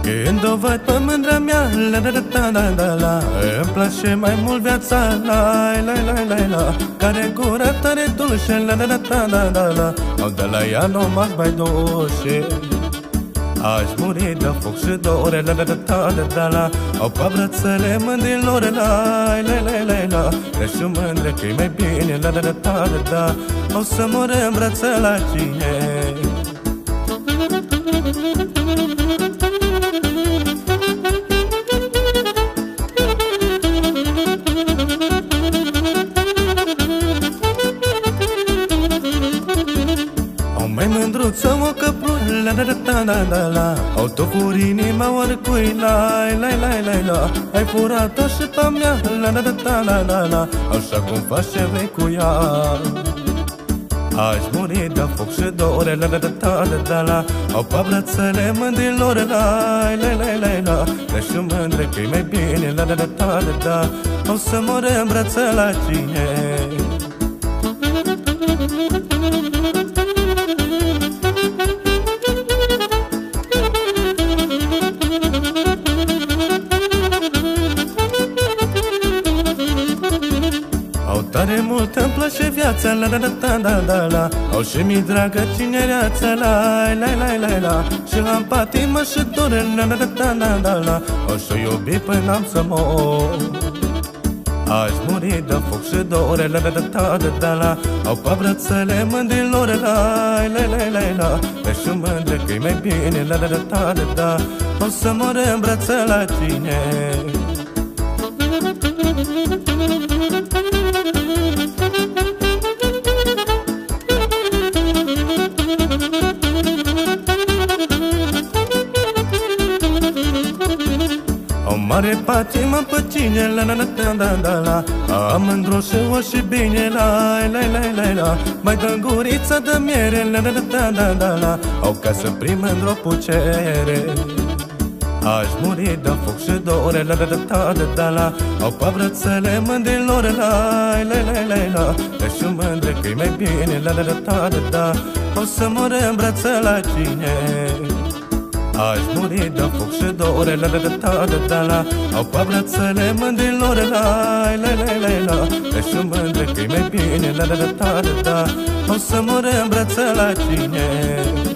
Când o văd pe mândra mea, la la la la la la, îmi place mai mult viața, la la la la la, care gura tare dulce, la la la la la la, au de la ea nu m-aș mai duce. Aș muri de foc și dore, la la la la la la, au pe brățele mândrilor, la la la la la, și mândre că-i mai bine, la la la la la, o să mor în brațe la cine. Mai mândruță o căprul, la la la la la la, au tocuri inima oricui, la la la la la, ai furat-o și pe mea, la la la la la la, așa cum faci ce vrei cu ea. Aș muri de foc și dore, la la la la la la, au pe brățele mândrilor, la la la la la, și mândre că-i mai bine, la la la la la, o să mor în brațe la cine. Tare mult îmi place viața, la la la la la la, au și mi dragă cinereața, la la la la la, și am patimă și dore, la la la la la la, o să iubi până am să mor. Aș muri de foc și dore, la la la la la la, au pe brățele mândrilor, la la la la la, și mândre că-i mai bine, la la la la la, o să mor în brațe la cine. Mare patimă pe cine, la la la la la la, am îndroșă-o și bine, la la la la la, mai dă gurița de miere, la la la la la la, au ca să prim într-o pucere. Aș muri de foc și dore, la la la la la la, au pe brățele mândrilor, la la la la la, și mândre că-i mai bine, la la la la la, o să mor în brațe la cine. Aș muri de foc și dore, la la la la la la, au pe brățele mândrilor, la la la la la, și mândre că-i mai bine, la la la la la, o să mor în brațe la cine.